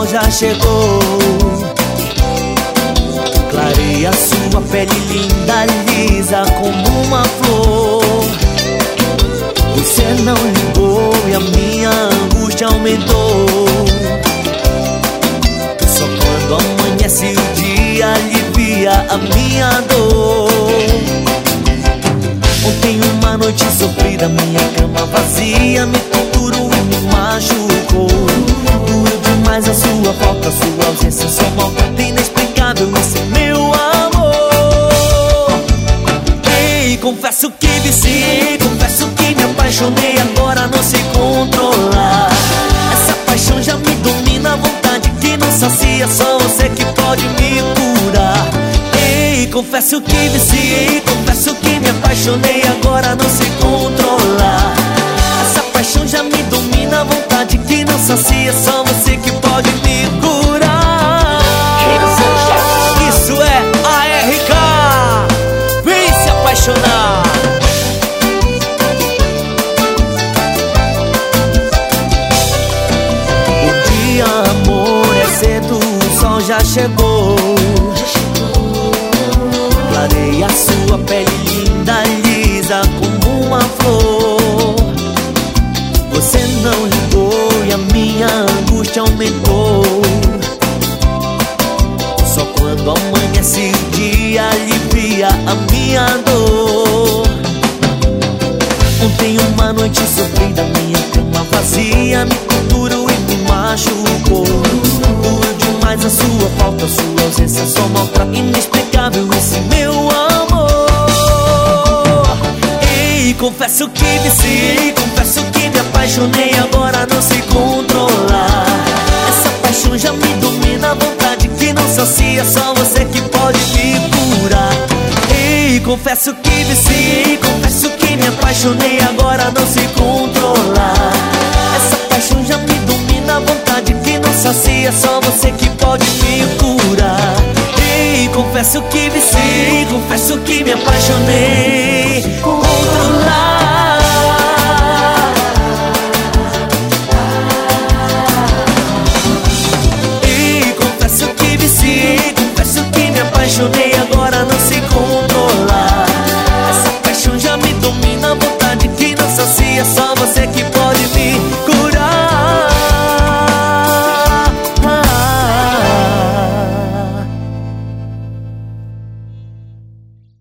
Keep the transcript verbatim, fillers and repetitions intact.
já chegou. Clareia sua pele linda, lisa como uma flor. Você não ligou e a minha angústia aumentou. Só quando amanhece o dia alivia a minha dor. Ontem uma noite sofrida, minha cama vazia me torturou e me machucou. Doeu demais a sua falta, sua ausência, sua maltrata inexplicável, esse é meu amor. Ei, confesso que viciei, confesso que me apaixonei, agora não sei controlar. Essa paixão já me domina, a vontade que não sacia, só você que pode me curar. Ei, confesso que viciei, confesso que me apaixonei, agora não sei controlar. Essa paixão já me domina, a vontade que não sacia, só você que pode me curar. Isso é A R K, vem se apaixonar. Bom dia, amor, é cedo, o sol já chegou. Clareia sua pele linda, lisa como uma flor. Você não ligou e a minha angústia aumentou. Só quando amanhece o dia alivia a minha dor. Ontem uma noite sofrida, minha cama vazia me torturou e me machucou. Doeu demais a sua falta, sua ausência, só maltrata inexplicável, esse meu amor. Ei, confesso que viciei, confesso que me apaixonei, agora não sei controlar. Essa paixão já me domina, a vontade que não sacia, só você que pode me curar. Ei, confesso que viciei, confesso que me apaixonei, agora não sei controlar. Essa paixão já me domina, a vontade que não sacia, só você que pode me curar. Ei, confesso que viciei, confesso que me apaixonei.